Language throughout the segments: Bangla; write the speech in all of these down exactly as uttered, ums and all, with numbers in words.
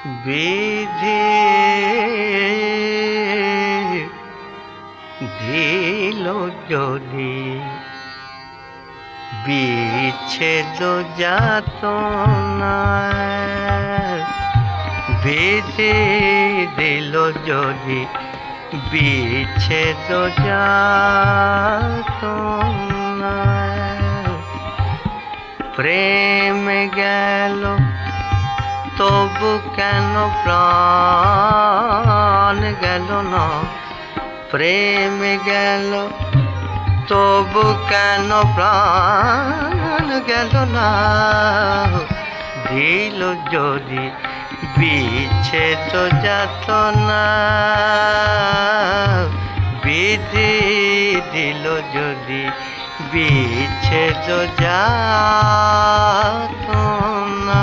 বিধি দিল যদি বিচ্ছেদ যাতনা, বিধি দিল যদি বিচ্ছেদ যাতনা, প্রেম গেল তবু কেন প্রাণ গেল না, প্রেম গেল তবু কেন প্রাণ গেল না, দিল যদি বিচ্ছেদ যাতনা, বিধি দিল যদি বিচ্ছেদ যাতনা।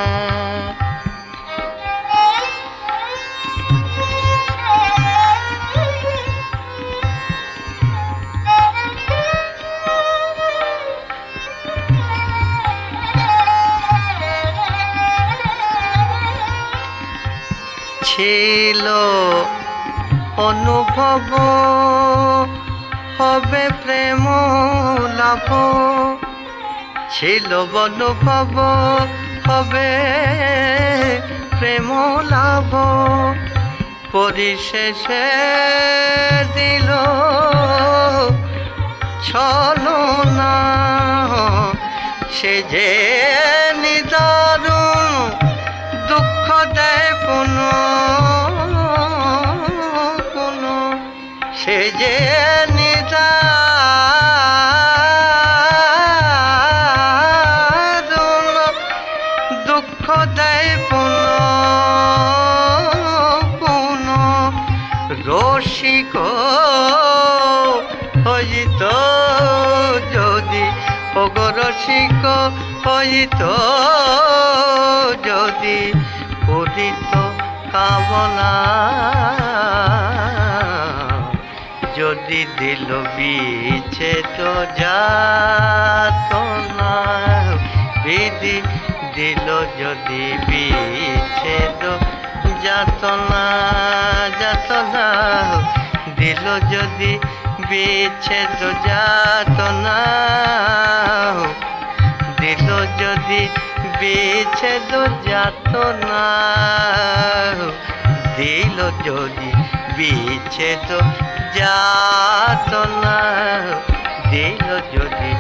ছিল অনুভব হবে প্রেম লাভ, ছিল অনুভব হবে প্রেম লাভ, পরিশেষে দিল ছলনা, সে যে নিদারুণ দুঃখ দেয় পুন পুন, সে যে নিদারুণ দুঃখ দেয় পুন পুন, রসিক হইত যদি ওগো রসিক হইত যদি উদিত কামনা, যদি দিল বিচ্ছেদ যাতনা, বিধি দিল যদি বিচ্ছেদ যাতনা, যাতনা দিল যদি বিচ্ছেদ যাতনা, দিল যদি বিচ্ছেদ যাতনা, দিল যদি বিচ্ছেদ যাতনা, দিল যদি